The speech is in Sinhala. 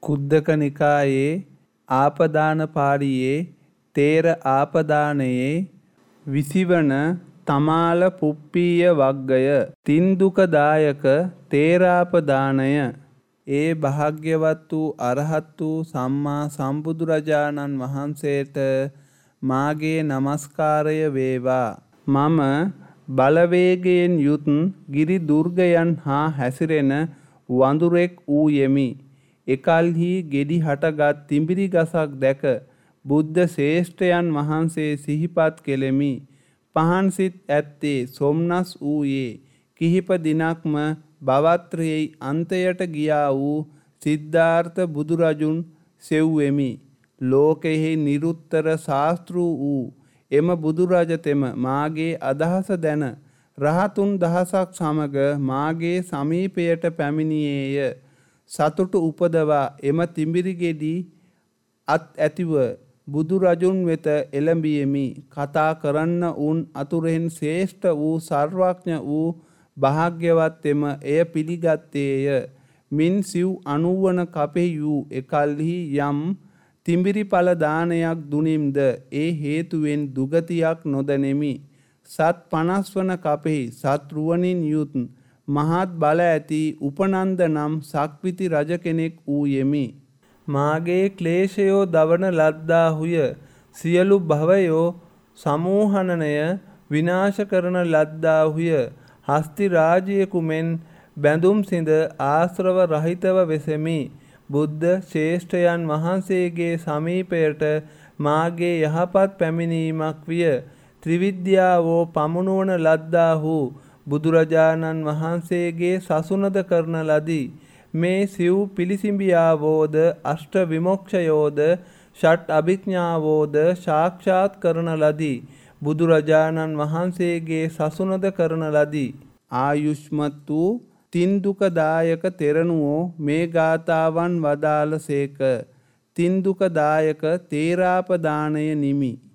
කුද්දක නිකායේ ආපදාන පාළියේ තේර ආපදානයේ 20 වන තමාල පුප්පීය වග්ගය තින්දුකදායක තේරාපදානය ඒ භාග්‍යවත් වූ අරහත් වූ සම්මා සම්බුදුරජාණන් වහන්සේට මාගේ නමස්කාරය වේවා. මම බලවේගයෙන් යුත් ගිරි දුර්ගයන් හා හැසිරෙන වඳුරෙක් වූයෙමි. එකල්හි ගෙඩි හටගත් තිඹිරි ගසක් දැක බුද්ධ ශ්‍රේෂ්ඨයන් වහන්සේ සිහිපත් කෙලෙමි. පහන් සිත් ඇත්තේ සොම්නස් වූයේ කිහිප දිනක්ම බවත්‍රයෙහි අන්තයට ගියා වූ සිද්ධාර්ථ බුදුරජුන් සෙව්වෙමි. ලෝකෙහි නිරුත්තර ශාස්තෘ වූ එම බුදුරජතෙම මාගේ අදහස දැන රහතුන් දහසක් සමග මාගේ සමීපයට පැමිණියේය. සතුටු උපදවා එම තිඹිරි ගෙඩි අත් ඇතිව බුදුරජුන් වෙත එළඹියෙමි. කතා කරන්න උන් අතුරෙන් ශ්‍රේෂ්ඨ වූ සර්වඥ වූ භාග්‍යවත් එම එය පිළිගත්තේය. මින් සිව් 90 වන කපෙහි වූ එකල්හි යම් තිඹිරි ඵල දානයක් දුනිම්ද ඒ හේතුවෙන් දුගතියක් නොදැනෙමි. සත් 50 වන කපෙහි සත් රුවනින් යුත් මහත් බල ඇති උපනන්ද නම් සක්විති රජ කෙනෙක් වූයෙමි. මාගේ ක්ලේශයෝ දවන ලද්දාහුය. සියලු භවයෝ සමූහනනය විනාශ කරන ලද්දාහුය. හස්ති රාජ්‍යයෙකු මෙන් බැඳුම් සිඳ ආශ්‍රව රහිතව වෙසෙමි. බුද්ධ ශ්‍රේෂ්ඨයන් වහන්සේගේ සමීපයට මාගේ යහපත් පැමිණීමක් විය. ත්‍රිවිද්‍යාවෝ පමුණුවන ලද්දාහු බුදුරජාණන් වහන්සේගේ සසුනද කරන ලදී. මේ සිව් පිළිසිඹියාවෝද අෂ්ට විමොක්ෂයෝද ෂට් අභිඥාවෝද සාක්ෂාත් කරන ලදී. බුදුරජාණන් වහන්සේගේ සසුනද කරන ලදී. ආයුෂ්මත් වූ තින්දුකදායක තෙරණුවෝ මේ ගාථාවන් වදාළසේක. තින්දුකදායක තේරාපදානය නිමි.